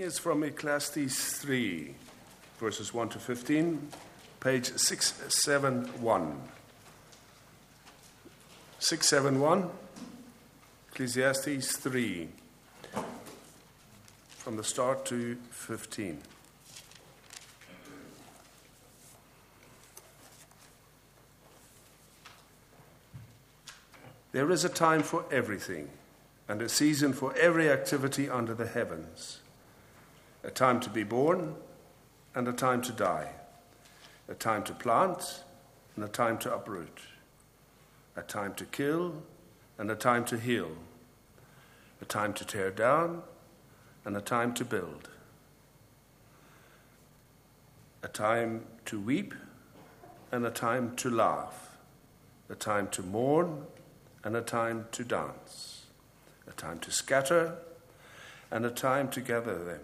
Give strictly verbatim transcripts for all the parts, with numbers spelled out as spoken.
is from Ecclesiastes three, verses one to fifteen, page six seventy-one. six seventy-one, Ecclesiastes three, from the start to fifteen. There is a time for everything, and a season for every activity under the heavens. A time to be born, and a time to die. A time to plant, and a time to uproot. A time to kill, and a time to heal. A time to tear down, and a time to build. A time to weep, and a time to laugh. A time to mourn, and a time to dance. A time to scatter, and a time to gather them.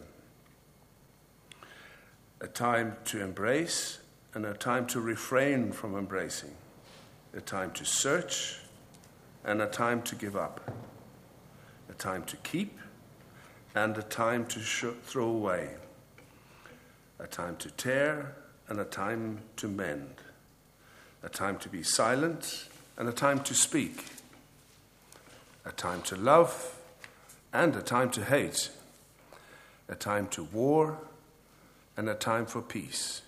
A time to embrace, and a time to refrain from embracing. A time to search, and a time to give up. A time to keep, and a time to sh- throw away. A time to tear, and a time to mend. A time to be silent, and a time to speak. A time to love, and a time to hate. A time to war, and a time for peace.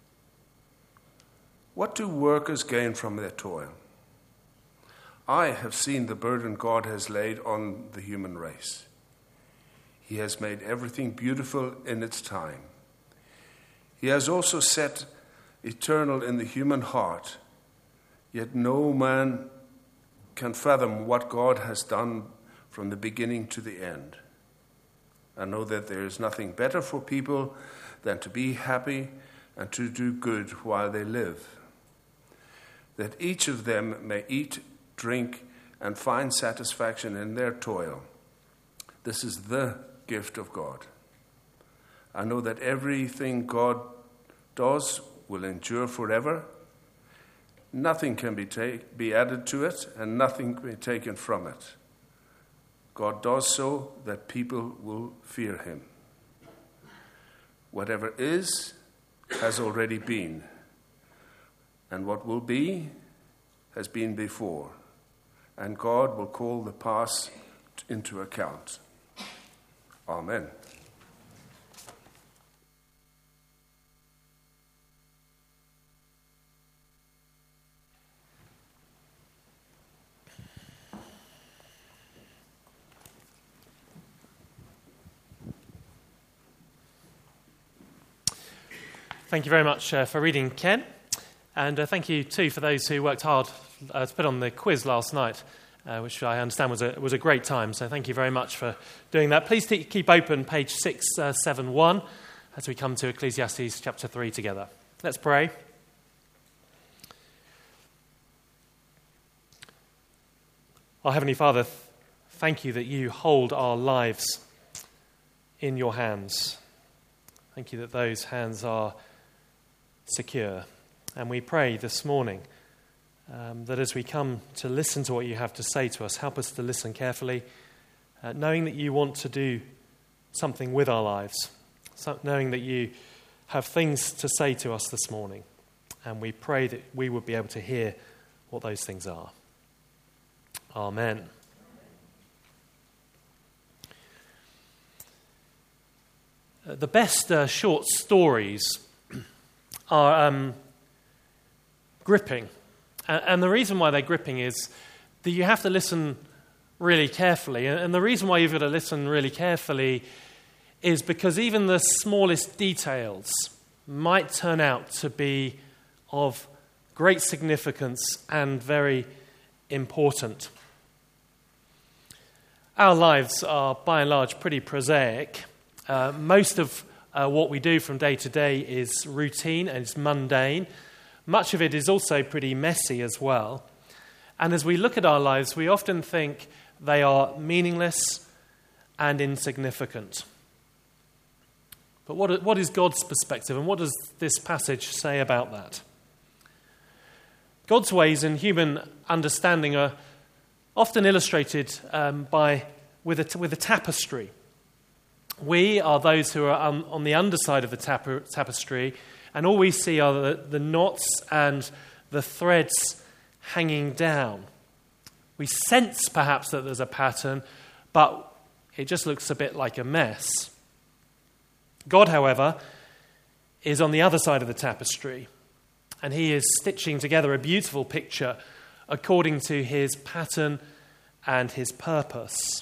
What do workers gain from their toil? I have seen the burden God has laid on the human race. He has made everything beautiful in its time. He has also set eternal in the human heart, yet no man can fathom what God has done from the beginning to the end. I know that there is nothing better for people than to be happy and to do good while they live. That each of them may eat, drink, and find satisfaction in their toil. This is the gift of God. I know that everything God does will endure forever. Nothing can be, take, be added to it, and nothing can be taken from it. God does so that people will fear him. Whatever is has already been, and what will be has been before, and God will call the past into account. Amen. Thank you very much uh, for reading, Ken. And uh, thank you, too, for those who worked hard uh, to put on the quiz last night, uh, which I understand was a, was a great time. So thank you very much for doing that. Please t- keep open page six seventy-one as we come to Ecclesiastes chapter three together. Let's pray. Our Heavenly Father, thank you that you hold our lives in your hands. Thank you that those hands are secure. And we pray this morning um, that as we come to listen to what you have to say to us, help us to listen carefully, uh, knowing that you want to do something with our lives, so, knowing that you have things to say to us this morning. And we pray that we would be able to hear what those things are. Amen. Uh, the best uh, short stories are um, gripping. And, and the reason why they're gripping is that you have to listen really carefully. And, and the reason why you've got to listen really carefully is because even the smallest details might turn out to be of great significance and very important. Our lives are, by and large, pretty prosaic. Uh, most of uh, what we do from day to day is routine and it's mundane. Much of it is also pretty messy as well. And as we look at our lives, we often think they are meaningless and insignificant. But what, what is God's perspective, and what does this passage say about that? God's ways and human understanding are often illustrated um, by with a, with a tapestry. We are those who are um, on the underside of the tap- tapestry, and all we see are the, the knots and the threads hanging down. We sense perhaps that there's a pattern, but it just looks a bit like a mess. God, however, is on the other side of the tapestry, and he is stitching together a beautiful picture according to his pattern and his purpose.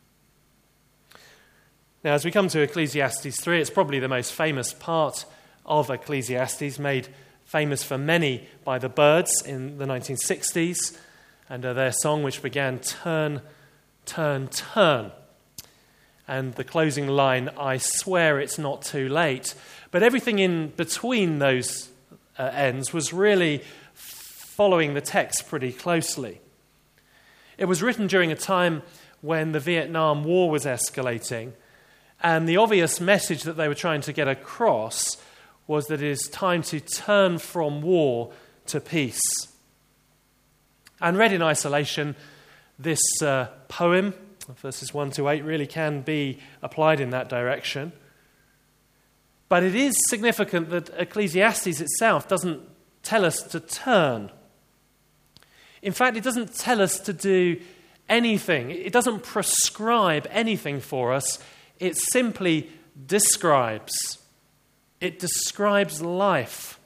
Now, as we come to Ecclesiastes three, it's probably the most famous part of Ecclesiastes, made famous for many by the Byrds in the nineteen sixties, and uh, their song which began, "Turn, turn, turn." And the closing line, "I swear it's not too late." But everything in between those uh, ends was really following the text pretty closely. It was written during a time when the Vietnam War was escalating, and the obvious message that they were trying to get across was that it is time to turn from war to peace. And read in isolation, this uh, poem, verses one to eight, really can be applied in that direction. But it is significant that Ecclesiastes itself doesn't tell us to turn. In fact, it doesn't tell us to do anything. It doesn't prescribe anything for us. It simply describes. It describes life.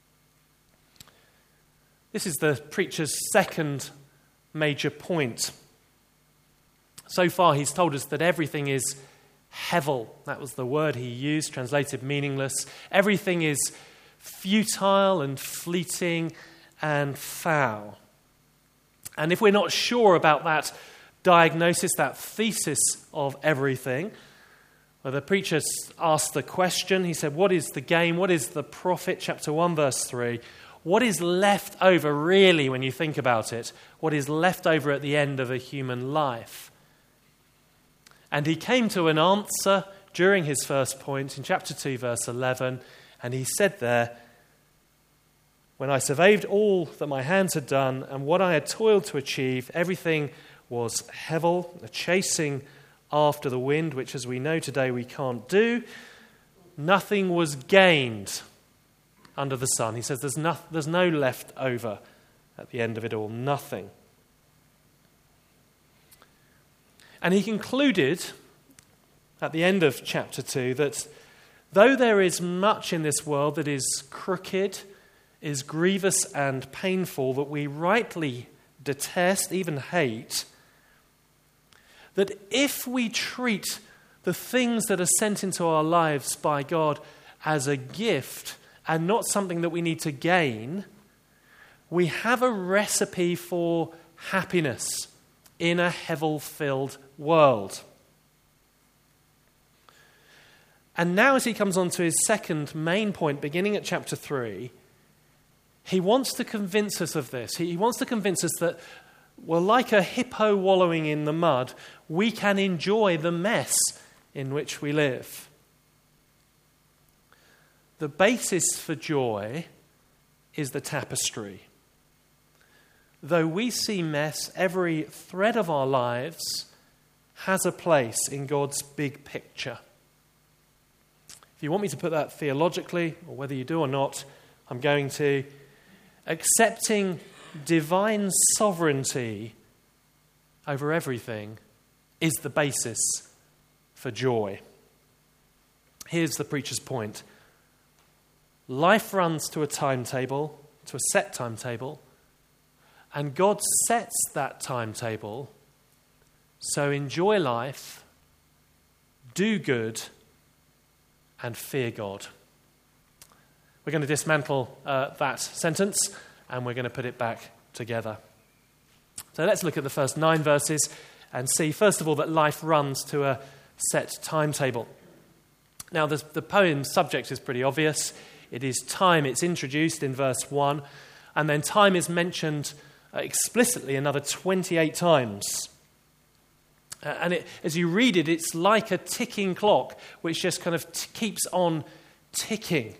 This is the preacher's second major point. So far, he's told us that everything is hevel. That was the word he used, translated meaningless. Everything is futile and fleeting and foul. And if we're not sure about that diagnosis, that thesis of everything, well, the preacher asked the question. He said, what is the gain? What is the profit? Chapter one, verse three. What is left over really when you think about it? What is left over at the end of a human life? And he came to an answer during his first point in chapter two, verse eleven, and he said there, "When I surveyed all that my hands had done and what I had toiled to achieve, everything was hevel, a chasing after the wind, which as we know today we can't do. Nothing was gained under the sun." He says there's no, there's no left over at the end of it all, nothing. And he concluded at the end of chapter two that though there is much in this world that is crooked, is grievous and painful, that we rightly detest, even hate, that if we treat the things that are sent into our lives by God as a gift and not something that we need to gain, we have a recipe for happiness in a hevel-filled world. And now as he comes on to his second main point, beginning at chapter three, he wants to convince us of this. He wants to convince us that, well, like a hippo wallowing in the mud, we can enjoy the mess in which we live. The basis for joy is the tapestry. Though we see mess, every thread of our lives has a place in God's big picture. If you want me to put that theologically, or whether you do or not, I'm going to. Accepting divine sovereignty over everything is the basis for joy. Here's the preacher's point. Life runs to a timetable, to a set timetable, and God sets that timetable. So enjoy life, do good, and fear God. We're going to dismantle uh, that sentence, and we're going to put it back together. So let's look at the first nine verses and see, first of all, that life runs to a set timetable. Now, the, the poem's subject is pretty obvious. It is time. It's introduced in verse one, and then time is mentioned uh, explicitly another twenty-eight times. Uh, and it, as you read it, it's like a ticking clock, which just kind of t- keeps on ticking.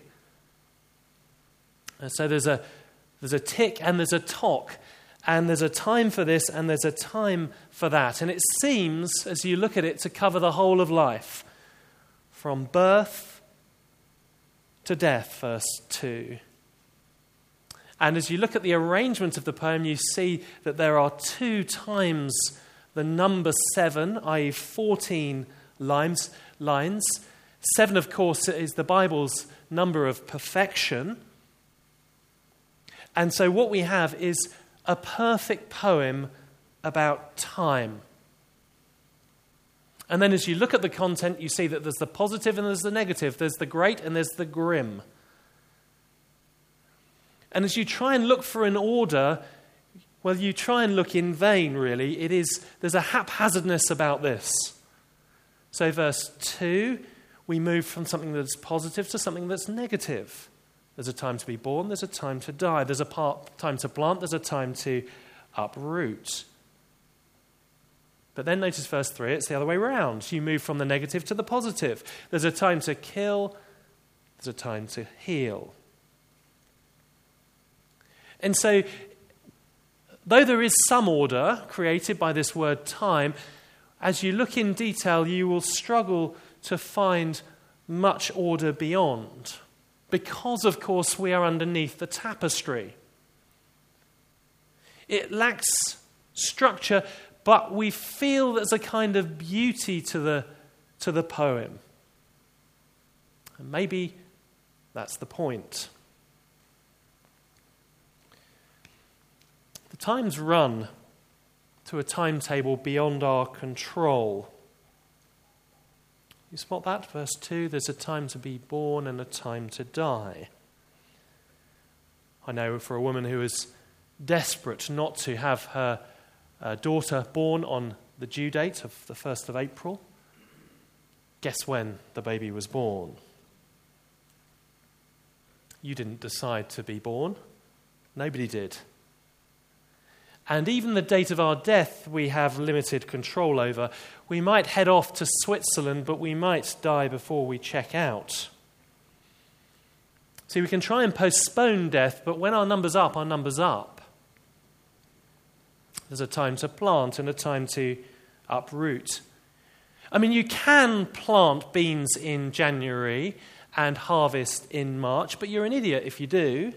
And so there's a there's a tick and there's a tock, and there's a time for this and there's a time for that. And it seems, as you look at it, to cover the whole of life. from birth to death, verse two. And as you look at the arrangement of the poem, you see that there are two times the number seven, that is fourteen lines. lines. Seven, of course, is the Bible's number of perfection. And so what we have is a perfect poem about time. And then as you look at the content, you see that there's the positive and there's the negative. There's the great and there's the grim. And as you try and look for an order, well, you try and look in vain, really. It is, there's a haphazardness about this. So verse two, we move from something that's positive to something that's negative. There's a time to be born, there's a time to die. There's a part, time to plant, there's a time to uproot. But then notice verse three, it's the other way around. You move from the negative to the positive. There's a time to kill, there's a time to heal. And so, though there is some order created by this word time, as you look in detail, you will struggle to find much order beyond. Because, of course, we are underneath the tapestry. It lacks structure, but we feel there's a kind of beauty to the, to the poem. And maybe that's the point. The times run to a timetable beyond our control. You spot that? Verse two, there's a time to be born and a time to die. I know for a woman who is desperate not to have her uh, daughter born on the due date of the first of April, guess when the baby was born? You didn't decide to be born. Nobody did. And even the date of our death we have limited control over. We might head off to Switzerland, but we might die before we check out. See, we can try and postpone death, but when our number's up, our number's up. There's a time to plant and a time to uproot. I mean, you can plant beans in January and harvest in March, but you're an idiot if you do.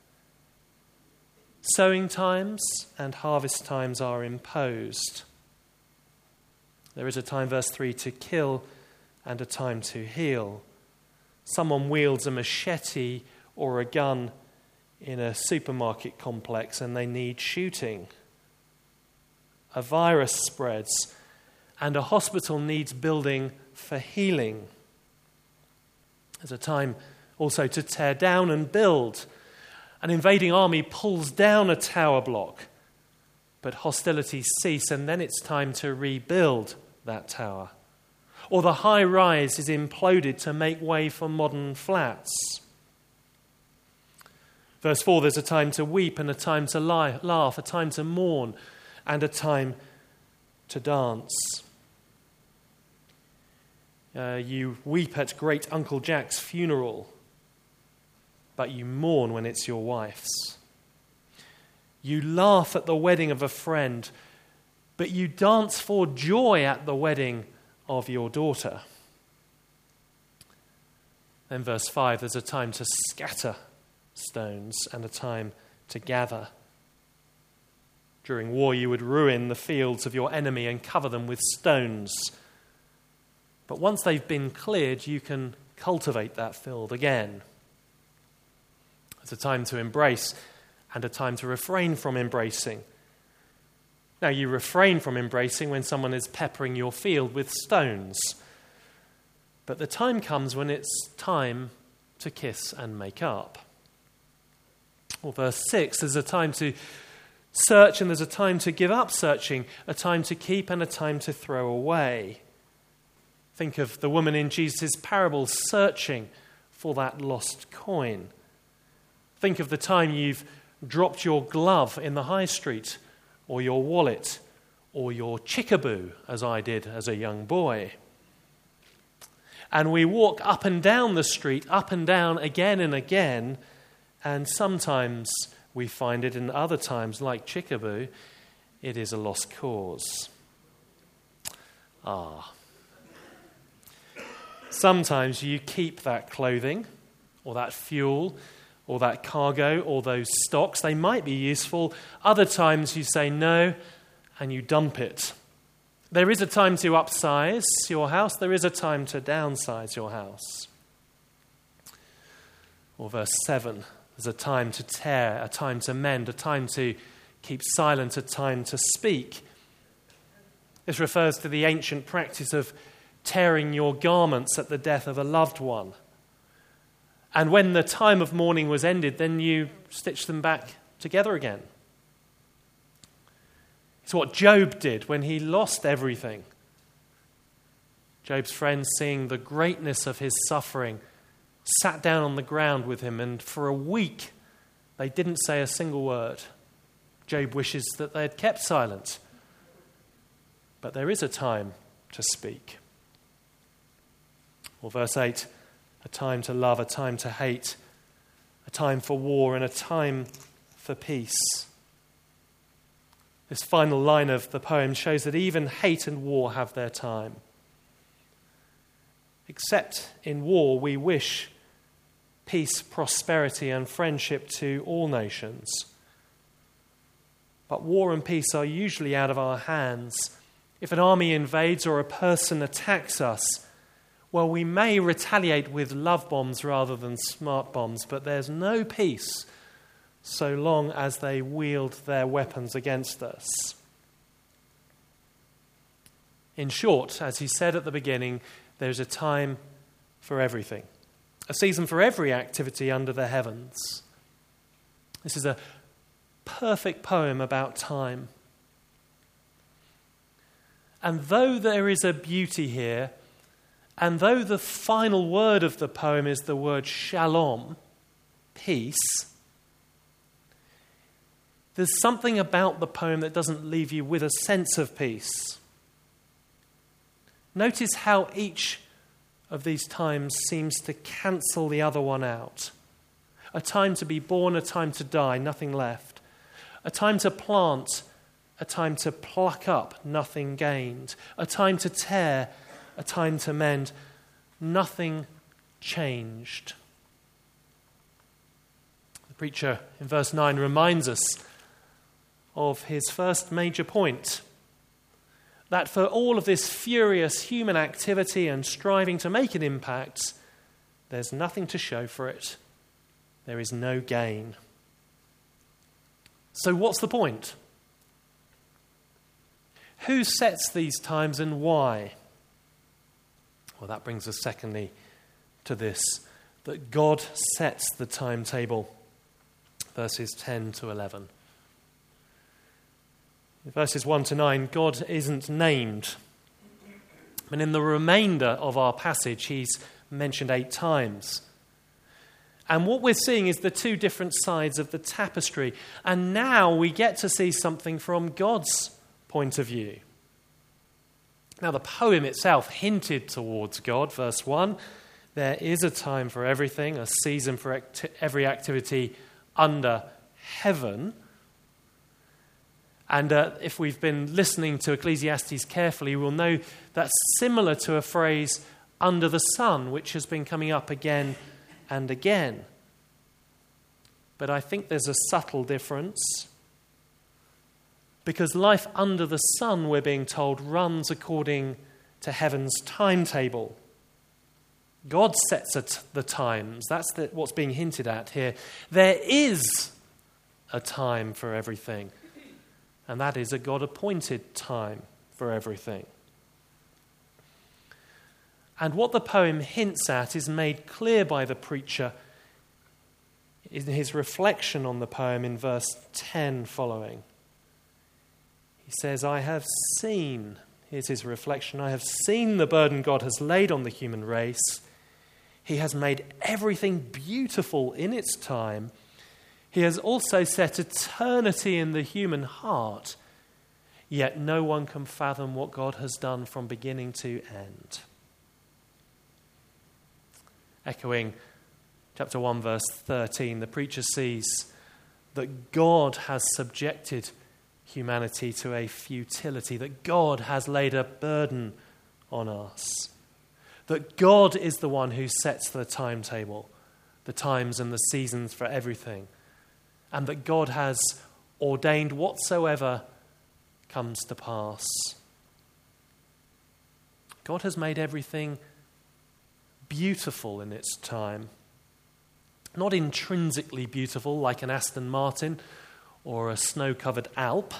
Sowing times and harvest times are imposed. There is a time, verse three, to kill and a time to heal. Someone wields a machete or a gun in a supermarket complex and they need shooting. A virus spreads and a hospital needs building for healing. There's a time also to tear down and build. An invading army pulls down a tower block, but hostilities cease, and then it's time to rebuild that tower. Or the high rise is imploded to make way for modern flats. Verse four, there's a time to weep and a time to lie, laugh, a time to mourn and a time to dance. Uh, you weep at great Uncle Jack's funeral, but you mourn when it's your wife's. You laugh at the wedding of a friend, but you dance for joy at the wedding of your daughter. Then verse five, there's a time to scatter stones and a time to gather. During war, you would ruin the fields of your enemy and cover them with stones. But once they've been cleared, you can cultivate that field again. It's a time to embrace and a time to refrain from embracing. Now, you refrain from embracing when someone is peppering your field with stones. But the time comes when it's time to kiss and make up. Or verse six, there's a time to search and there's a time to give up searching, a time to keep and a time to throw away. Think of the woman in Jesus' parable searching for that lost coin. Think of the time you've dropped your glove in the high street, or your wallet, or your chickaboo, as I did as a young boy. And we walk up and down the street, up and down again and again, and sometimes we find it, and other times, like chickaboo, it is a lost cause. Ah. Sometimes you keep that clothing or that fuel or that cargo or those stocks. They might be useful. Other times you say no and you dump it. There is a time to upsize your house. There is a time to downsize your house. Or verse seven, there's a time to tear, a time to mend, a time to keep silent, a time to speak. This refers to the ancient practice of tearing your garments at the death of a loved one. And when the time of mourning was ended, then you stitched them back together again. It's what Job did when he lost everything. Job's friends, seeing the greatness of his suffering, sat down on the ground with him, and for a week they didn't say a single word. Job wishes that they had kept silent. But there is a time to speak. Or verse eight, a time to love, a time to hate, a time for war, and a time for peace. This final line of the poem shows that even hate and war have their time. Except in war, we wish peace, prosperity, and friendship to all nations. But war and peace are usually out of our hands. If an army invades or a person attacks us, well, we may retaliate with love bombs rather than smart bombs, but there's no peace so long as they wield their weapons against us. In short, as he said at the beginning, there's a time for everything, a season for every activity under the heavens. This is a perfect poem about time. And though there is a beauty here, and though the final word of the poem is the word shalom, peace, there's something about the poem that doesn't leave you with a sense of peace. Notice how each of these times seems to cancel the other one out. A time to be born, a time to die, nothing left. A time to plant, a time to pluck up, nothing gained. A time to tear, a time to mend, nothing changed. The preacher in verse nine reminds us of his first major point, that for all of this furious human activity and striving to make an impact, there's nothing to show for it. There is no gain. So what's the point? Who sets these times and why? Well, that brings us secondly to this, that God sets the timetable, verses ten to eleven. In verses one to nine, God isn't named. And in the remainder of our passage, he's mentioned eight times. And what we're seeing is the two different sides of the tapestry. And now we get to see something from God's point of view. Now, the poem itself hinted towards God. Verse one, there is a time for everything, a season for acti- every activity under heaven. And uh, if we've been listening to Ecclesiastes carefully, we'll know that's similar to a phrase, under the sun, which has been coming up again and again. But I think there's a subtle difference. Because life under the sun, we're being told, runs according to heaven's timetable. God sets at the times. That's the, what's being hinted at here. There is a time for everything. And that is a God-appointed time for everything. And what the poem hints at is made clear by the preacher in his reflection on the poem in verse ten following. He says, I have seen, here's his reflection, I have seen the burden God has laid on the human race. He has made everything beautiful in its time. He has also set eternity in the human heart, yet no one can fathom what God has done from beginning to end. Echoing chapter one, verse thirteen, the preacher sees that God has subjected humanity to a futility, that God has laid a burden on us. that God is the one who sets the timetable, the times and the seasons for everything, and that God has ordained whatsoever comes to pass. God has made everything beautiful in its time. Not intrinsically beautiful like an Aston Martin or a snow-covered Alp,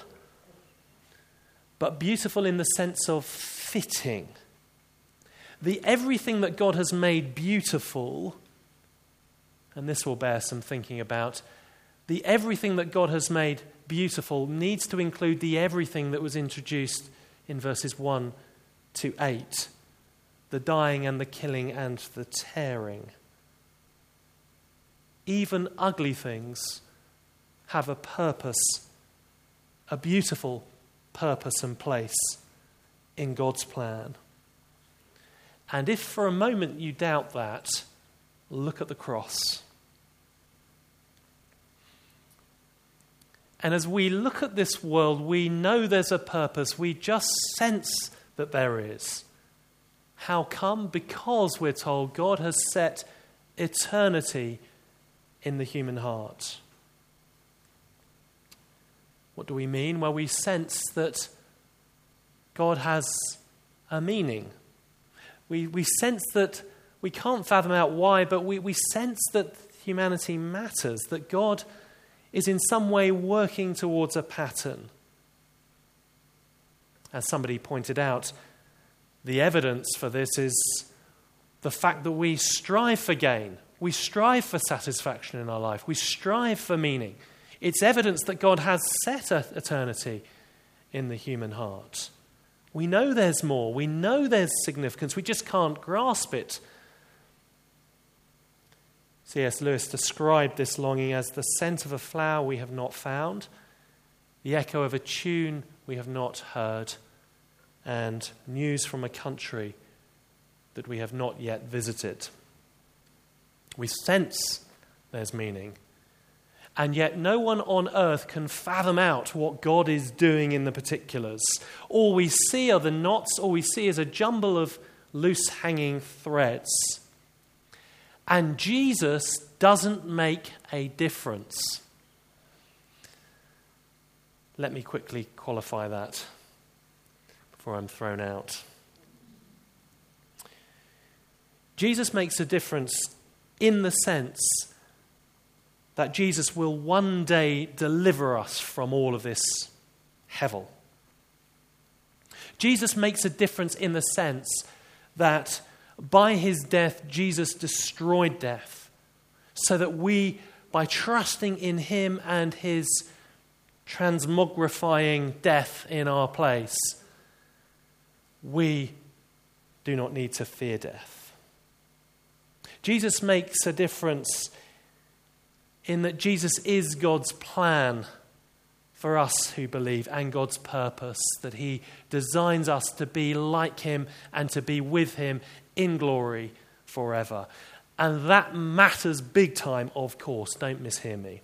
but beautiful in the sense of fitting. The everything that God has made beautiful, and this will bear some thinking about, the everything that God has made beautiful needs to include the everything that was introduced in verses one to eight, the dying and the killing and the tearing. Even ugly things have a purpose, a beautiful purpose and place in God's plan. And if for a moment you doubt that, look at the cross. And as we look at this world, we know there's a purpose. We just sense that there is. How come? Because we're told God has set eternity in the human heart. What do we mean? Well, we sense that God has a meaning. We we sense that we can't fathom out why, but we, we sense that humanity matters, that God is in some way working towards a pattern. As somebody pointed out, the evidence for this is the fact that we strive for gain. We strive for satisfaction in our life. We strive for meaning. It's evidence that God has set eternity in the human heart. We know there's more. We know there's significance. We just can't grasp it. C S Lewis described this longing as the scent of a flower we have not found, the echo of a tune we have not heard, and news from a country that we have not yet visited. We sense there's meaning, and yet no one on earth can fathom out what God is doing in the particulars. All we see are the knots, all we see is a jumble of loose hanging threads. And Jesus doesn't make a difference. Let me quickly qualify that before I'm thrown out. Jesus makes a difference in the sense that Jesus will one day deliver us from all of this hevel. Jesus makes a difference in the sense that by his death, Jesus destroyed death, so that we, by trusting in him and his transmogrifying death in our place, we do not need to fear death. Jesus makes a difference in that Jesus is God's plan for us who believe, and God's purpose, that he designs us to be like him and to be with him in glory forever. And that matters big time, of course, don't mishear me.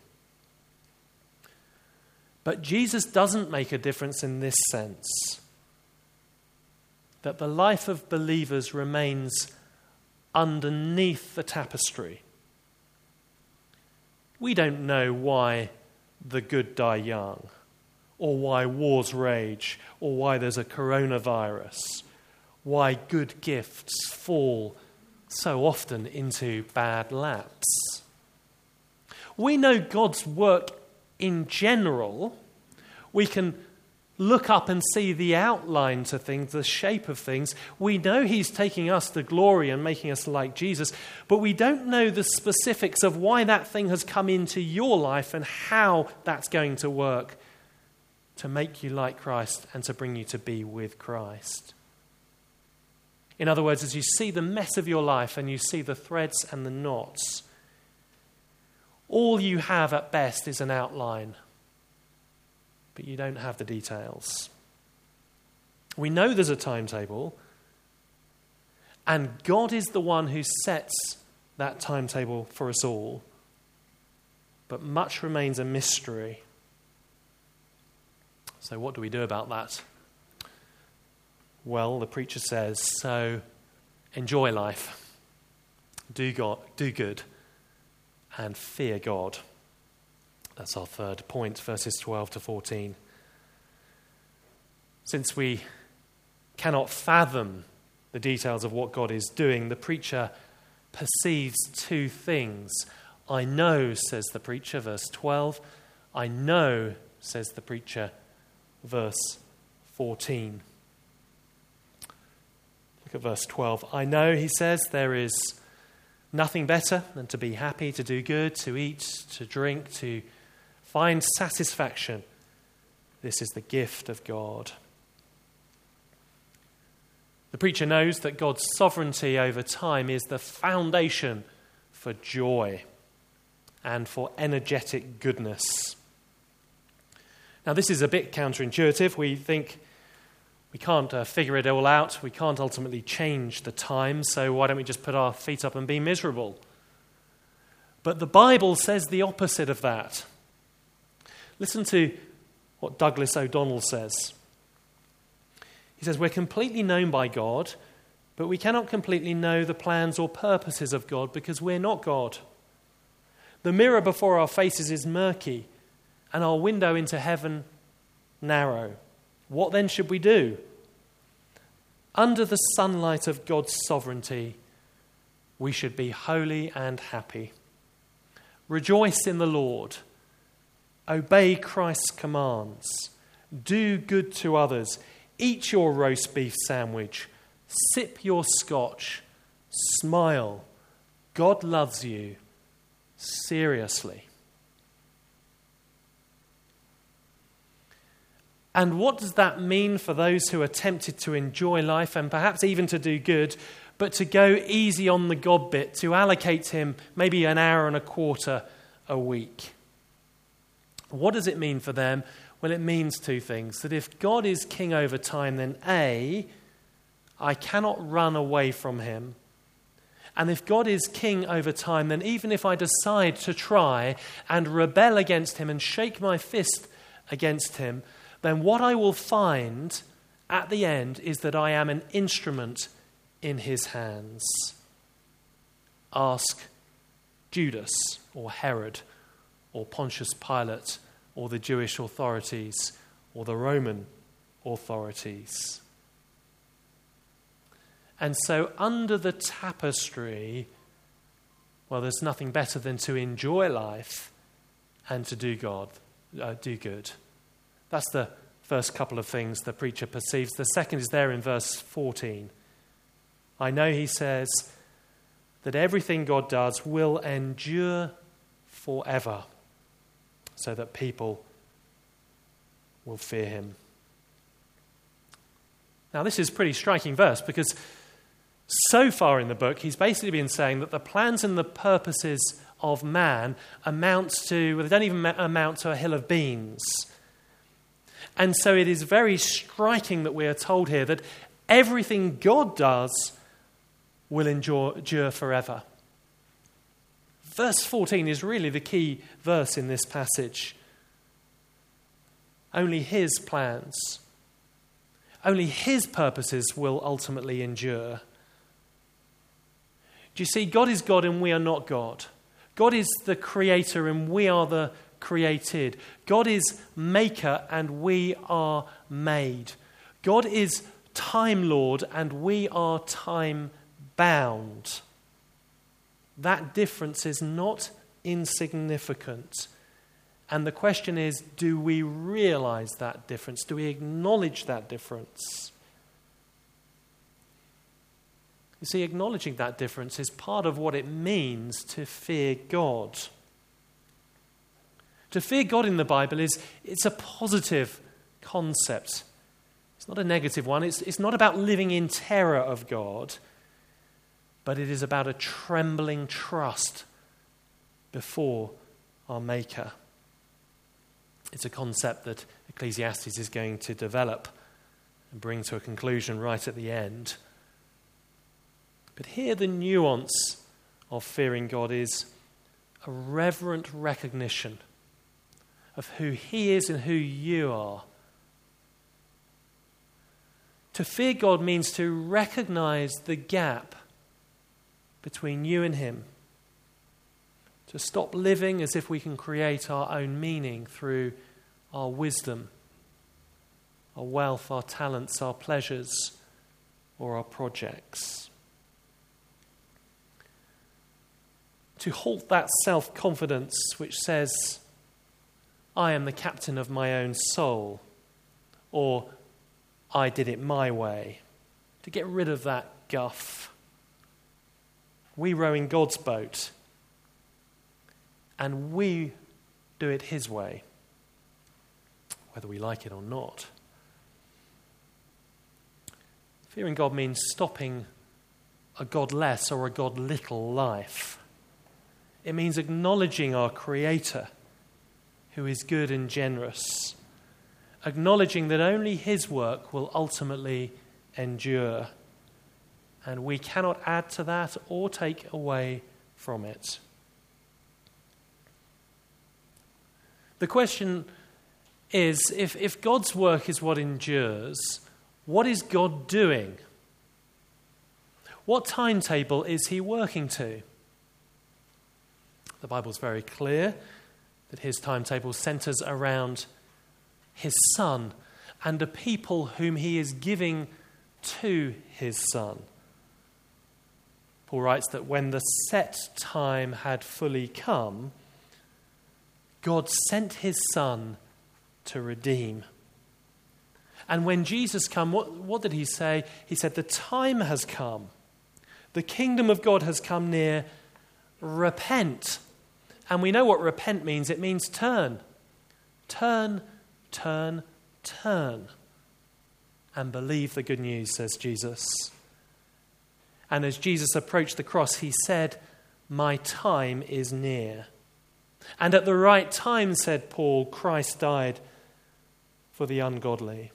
But Jesus doesn't make a difference in this sense, that the life of believers remains underneath the tapestry. We don't know why the good die young, or why wars rage, or why there's a coronavirus, why good gifts fall so often into bad laps. We know God's work in general. We can look up and see the outline to things, the shape of things. We know he's taking us to glory and making us like Jesus, but we don't know the specifics of why that thing has come into your life and how that's going to work to make you like Christ and to bring you to be with Christ. In other words, as you see the mess of your life and you see the threads and the knots, all you have at best is an outline, but you don't have the details. We know there's a timetable, and God is the one who sets that timetable for us all, but much remains a mystery. So what do we do about that? Well, the preacher says, so enjoy life, do God, do good, and fear God. That's our third point, verses twelve to fourteen. Since we cannot fathom the details of what God is doing, the preacher perceives two things. I know, says the preacher, verse twelve. I know, says the preacher, verse fourteen. Look at verse twelve. I know, he says, there is nothing better than to be happy, to do good, to eat, to drink, to find satisfaction. This is the gift of God. The preacher knows that God's sovereignty over time is the foundation for joy and for energetic goodness. Now, this is a bit counterintuitive. We think we can't uh, figure it all out. We can't ultimately change the times, so why don't we just put our feet up and be miserable? But the Bible says the opposite of that. Listen to what Douglas O'Donnell says. He says, we're completely known by God, but we cannot completely know the plans or purposes of God because we're not God. The mirror before our faces is murky, and our window into heaven narrow. What then should we do? Under the sunlight of God's sovereignty, we should be holy and happy. Rejoice in the Lord. Obey Christ's commands. Do good to others. Eat your roast beef sandwich. Sip your scotch. Smile. God loves you. Seriously. And what does that mean for those who are tempted to enjoy life and perhaps even to do good, but to go easy on the God bit, to allocate him maybe an hour and a quarter a week? What does it mean for them? Well, it means two things. That if God is king over time, then A, I cannot run away from him. And if God is king over time, then even if I decide to try and rebel against him and shake my fist against him, then what I will find at the end is that I am an instrument in his hands. Ask Judas or Herod or Pontius Pilate or the Jewish authorities or the Roman authorities. And so under the tapestry, well, there's nothing better than to enjoy life and to do God, uh, do good. That's the first couple of things the preacher perceives. The second is there in verse fourteen. I know, he says, that everything God does will endure forever, so that people will fear him. Now, this is a pretty striking verse because so far in the book, he's basically been saying that the plans and the purposes of man amount to, well, they don't even amount to a hill of beans. And so it is very striking that we are told here that everything God does will endure, endure forever. Verse fourteen is really the key verse in this passage. Only his plans, only his purposes will ultimately endure. Do you see, God is God and we are not God. God is the creator and we are the created. God is maker and we are made. God is time Lord and we are time bound. That difference is not insignificant. And the question is, do we realize that difference? Do we acknowledge that difference? You see, acknowledging that difference is part of what it means to fear God. To fear God in the Bible is, it's a positive concept. It's not a negative one. It's, it's not about living in terror of God, but it is about a trembling trust before our Maker. It's a concept that Ecclesiastes is going to develop and bring to a conclusion right at the end. But here the nuance of fearing God is a reverent recognition of who he is and who you are. To fear God means to recognize the gap between you and him. To stop living as if we can create our own meaning through our wisdom, our wealth, our talents, our pleasures, or our projects. To halt that self-confidence which says, I am the captain of my own soul, or I did it my way. To get rid of that guff. We row in God's boat, and we do it his way, whether we like it or not. Fearing God means stopping a God-less or a God-little life. It means acknowledging our Creator, who is good and generous, acknowledging that only his work will ultimately endure, and we cannot add to that or take away from it. The question is, if, if God's work is what endures, what is God doing? What timetable is he working to? The Bible's very clear that his timetable centers around his Son and a people whom he is giving to his Son. Paul writes that when the set time had fully come, God sent his Son to redeem. And when Jesus came, what, what did he say? He said, the time has come. The kingdom of God has come near. Repent. And we know what repent means. It means turn. Turn, turn, turn. And believe the good news, says Jesus. And as Jesus approached the cross, he said, my time is near. And at the right time, said Paul, Christ died for the ungodly.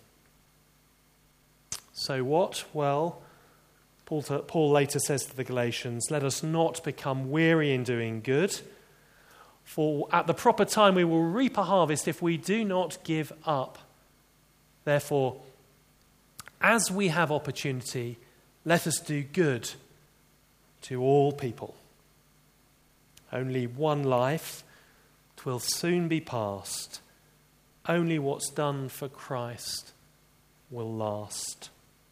So what? Well, Paul, to, Paul later says to the Galatians, let us not become weary in doing good, for at the proper time we will reap a harvest if we do not give up. Therefore, as we have opportunity, let us do good to all people. Only one life, 'twill soon be past. Only what's done for Christ will last.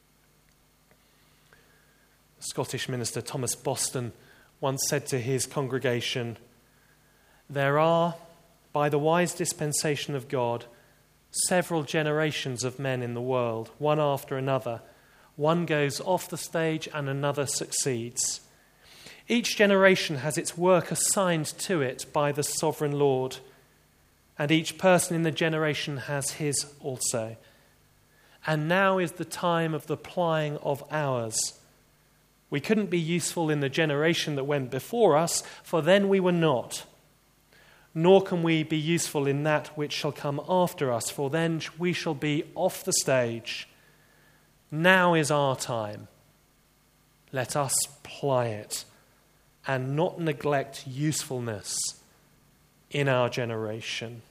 Scottish minister Thomas Boston once said to his congregation, there are, by the wise dispensation of God, several generations of men in the world, one after another. One goes off the stage and another succeeds. Each generation has its work assigned to it by the sovereign Lord, and each person in the generation has his also. And now is the time of the plying of ours. We couldn't be useful in the generation that went before us, for then we were not. Nor can we be useful in that which shall come after us, for then we shall be off the stage. Now is our time. Let us ply it and not neglect usefulness in our generation.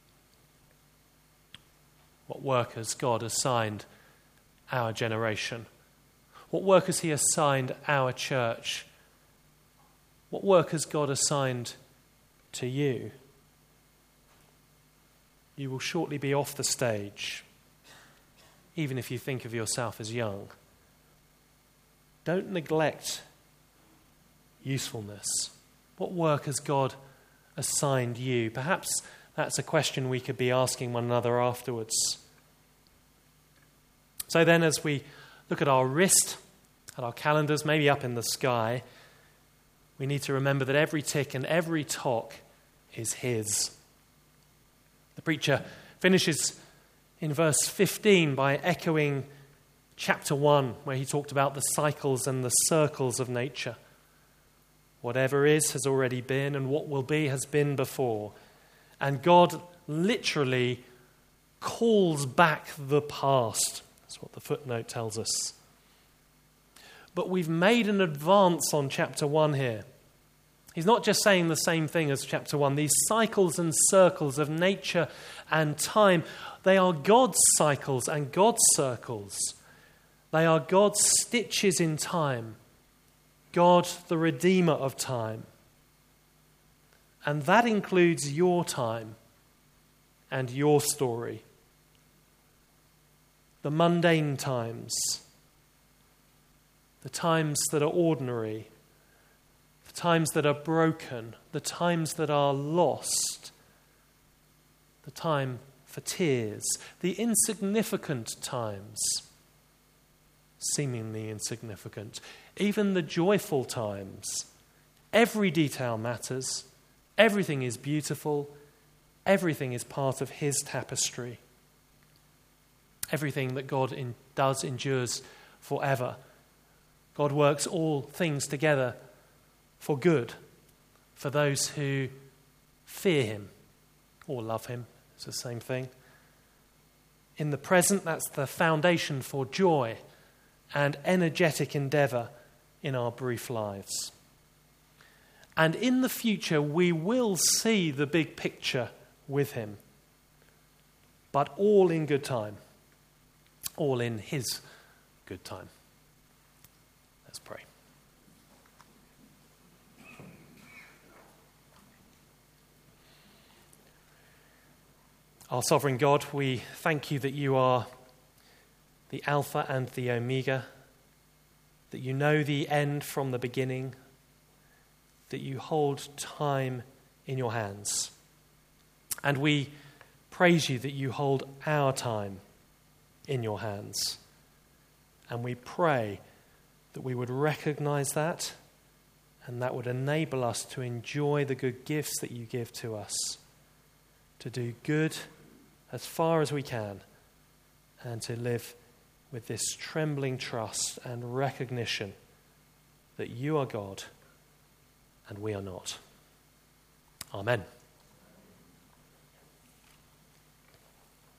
What work has God assigned our generation? What work has he assigned our church? What work has God assigned to you? You will shortly be off the stage, even if you think of yourself as young. Don't neglect usefulness. What work has God assigned you? Perhaps that's a question we could be asking one another afterwards. So then, as we look at our wrist, at our calendars, maybe up in the sky, we need to remember that every tick and every tock is his. The preacher finishes in verse fifteen by echoing chapter one, where he talked about the cycles and the circles of nature. Whatever is has already been, and what will be has been before. And God literally calls back the past. That's what the footnote tells us. But we've made an advance on chapter one here. He's not just saying the same thing as chapter one. These cycles and circles of nature and time, they are God's cycles and God's circles. They are God's stitches in time. God, the Redeemer of time. And that includes your time and your story. The mundane times, the times that are ordinary, the times that are broken, the times that are lost, the time for tears, the insignificant times, seemingly insignificant, even the joyful times. Every detail matters. Everything is beautiful. Everything is part of his tapestry. Everything that God in, does endures forever. God works all things together for good, for those who fear him or love him. It's the same thing. In the present, that's the foundation for joy and energetic endeavour in our brief lives. And in the future, we will see the big picture with him, but all in good time, all in his good time. Let's pray. Our sovereign God, we thank you that you are the Alpha and the Omega, that you know the end from the beginning, that you hold time in your hands. And we praise you that you hold our time in your hands. And we pray that we would recognize that, and that would enable us to enjoy the good gifts that you give to us, to do good as far as we can, and to live with this trembling trust and recognition that you are God and we are not. Amen.